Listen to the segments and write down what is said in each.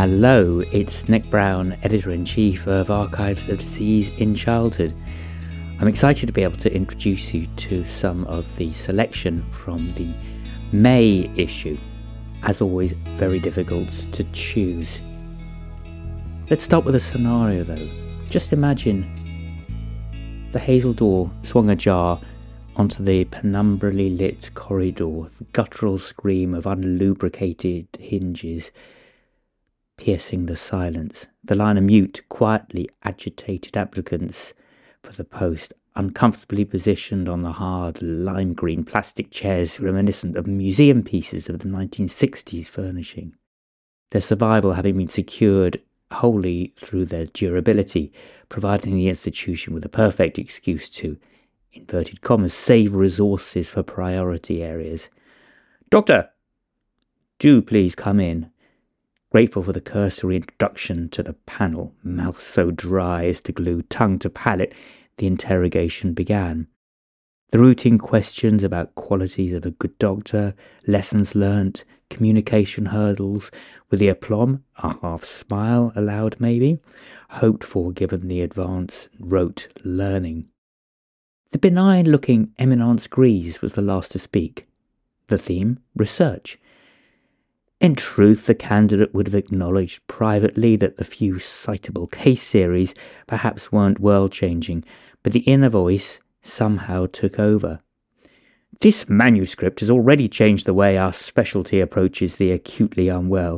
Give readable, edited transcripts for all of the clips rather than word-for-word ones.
Hello, it's Nick Brown, Editor-in-Chief of Archives of Disease in Childhood. I'm excited to be able to introduce you to some of the selection from the May issue. As always, very difficult to choose. Let's start with a scenario though. Just imagine the hazel door swung ajar onto the penumbrally lit corridor, the guttural scream of unlubricated hinges piercing the silence. The line of mute, quietly agitated applicants for the post, uncomfortably positioned on the hard lime green plastic chairs reminiscent of museum pieces of the 1960s furnishing. Their survival having been secured wholly through their durability, providing the institution with a perfect excuse to, inverted commas, save resources for priority areas. "Doctor, do please come in." Grateful for the cursory introduction to the panel, mouth so dry as to glue tongue to palate, the interrogation began. The routine questions about qualities of a good doctor, lessons learnt, communication hurdles, with the aplomb, a half smile allowed maybe, hoped for given the advanced rote learning. The benign-looking Eminence Grise was the last to speak. The theme, research. In truth, the candidate would have acknowledged privately that the few citable case series perhaps weren't world-changing, but the inner voice somehow took over. "This manuscript has already changed the way our specialty approaches the acutely unwell."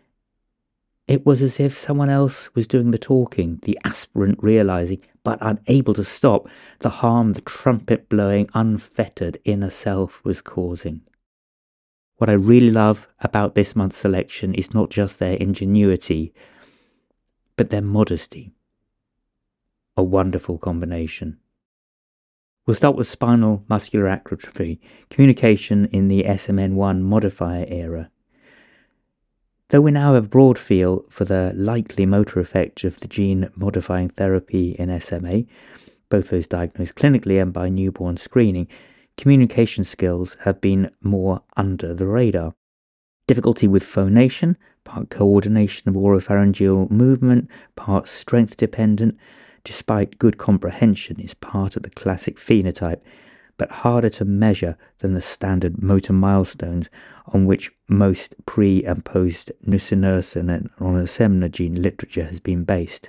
It was as if someone else was doing the talking, the aspirant realizing, but unable to stop, the harm the trumpet-blowing, unfettered inner self was causing. What I really love about this month's selection is not just their ingenuity, but their modesty. A wonderful combination. We'll start with spinal muscular atrophy, communication in the SMN1 modifier era. Though we now have a broad feel for the likely motor effect of the gene-modifying therapy in SMA, both those diagnosed clinically and by newborn screening, communication skills have been more under the radar. Difficulty with phonation, part coordination of oropharyngeal movement, part strength dependent, despite good comprehension, is part of the classic phenotype, but harder to measure than the standard motor milestones on which most pre- and post-nusinersen and onasemna gene literature has been based.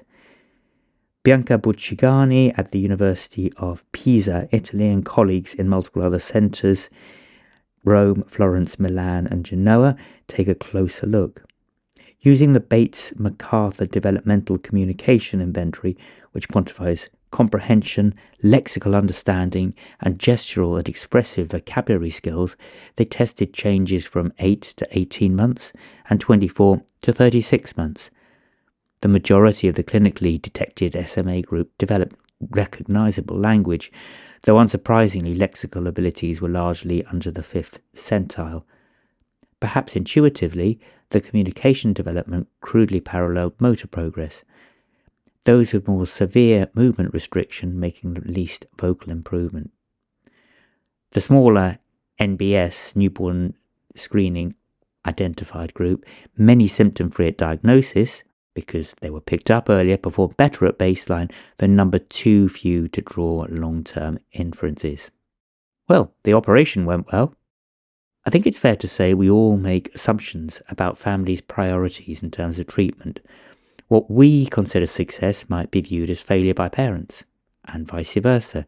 Bianca Buccigani at the University of Pisa, Italy, and colleagues in multiple other centres, Rome, Florence, Milan, and Genoa, take a closer look. Using the Bates-MacArthur Developmental Communication Inventory, which quantifies comprehension, lexical understanding, and gestural and expressive vocabulary skills, they tested changes from 8 to 18 months and 24 to 36 months. The majority of the clinically detected SMA group developed recognizable language, though unsurprisingly lexical abilities were largely under the 5th centile. Perhaps intuitively, the communication development crudely paralleled motor progress, those with more severe movement restriction making the least vocal improvement. The smaller NBS, newborn screening identified group, many symptom-free at diagnosis, because they were picked up earlier, performed better at baseline than number too few to draw long-term inferences. Well, the operation went well. I think it's fair to say we all make assumptions about families' priorities in terms of treatment. What we consider success might be viewed as failure by parents, and vice versa.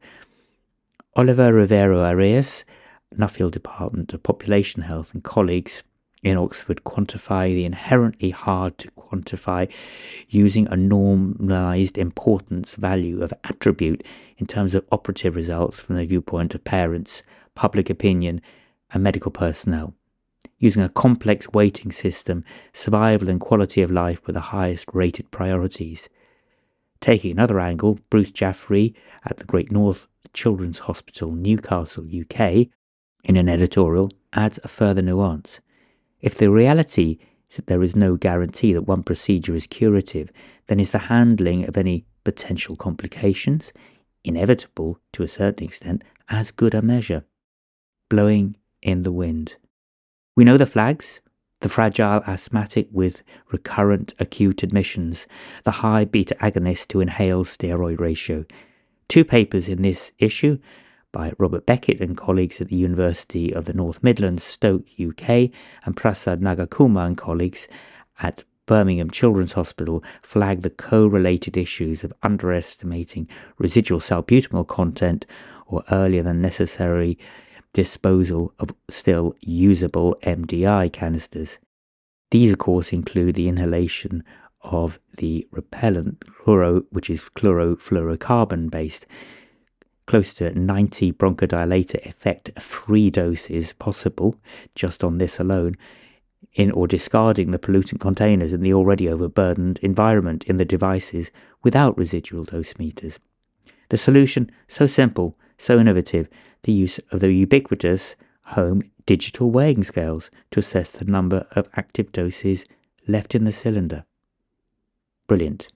Oliver Rivero Arias, Nuffield Department of Population Health, and colleagues in Oxford quantify the inherently hard to quantify using a normalized importance value of attribute in terms of operative results from the viewpoint of parents, public opinion, and medical personnel. Using a complex weighting system, survival and quality of life were the highest rated priorities. Taking another angle, Bruce Jaffrey at the Great North Children's Hospital, Newcastle, UK, in an editorial, adds a further nuance. If the reality is that there is no guarantee that one procedure is curative, then is the handling of any potential complications, inevitable to a certain extent, as good a measure? Blowing in the wind. We know the flags, the fragile asthmatic with recurrent acute admissions, the high beta agonist to inhaled steroid ratio. 2 papers in this issue by Robert Beckett and colleagues at the University of the North Midlands, Stoke, UK, and Prasad Nagakumar and colleagues at Birmingham Children's Hospital flag the co-related issues of underestimating residual salbutamol content or earlier than necessary disposal of still usable MDI canisters. These, of course, include the inhalation of the repellent which is chlorofluorocarbon based. Close to 90 bronchodilator effect-free doses possible just on this alone, or discarding the pollutant containers in the already overburdened environment in the devices without residual dose meters. The solution, so simple, so innovative, the use of the ubiquitous home digital weighing scales to assess the number of active doses left in the cylinder. Brilliant.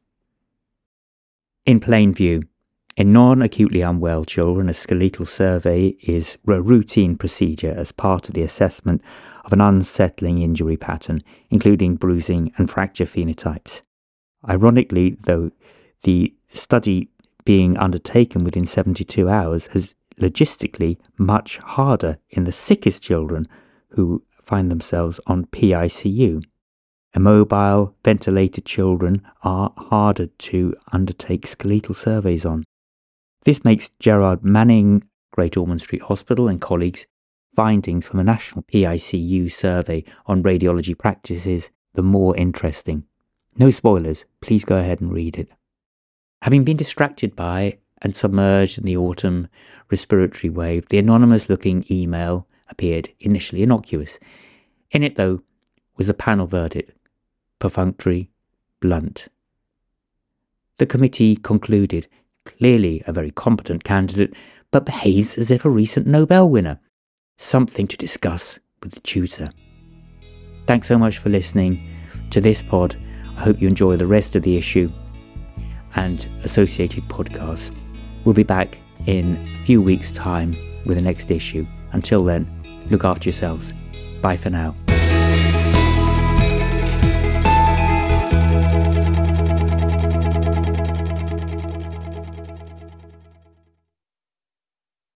In plain view, in non-acutely unwell children, a skeletal survey is a routine procedure as part of the assessment of an unsettling injury pattern, including bruising and fracture phenotypes. Ironically, though, the study being undertaken within 72 hours has logistically much harder in the sickest children who find themselves on PICU. Immobile, ventilated children are harder to undertake skeletal surveys on. This makes Gerard Manning, Great Ormond Street Hospital and colleagues' findings from a national PICU survey on radiology practices the more interesting. No spoilers, please go ahead and read it. Having been distracted by and submerged in the autumn respiratory wave, the anonymous-looking email appeared initially innocuous. In it, though, was the panel verdict: perfunctory, blunt. The committee concluded, clearly a very competent candidate, but behaves as if a recent Nobel winner. Something to discuss with the tutor. Thanks so much for listening to this pod. I hope you enjoy the rest of the issue and associated podcasts. We'll be back in a few weeks' time with the next issue. Until then, look after yourselves. Bye for now.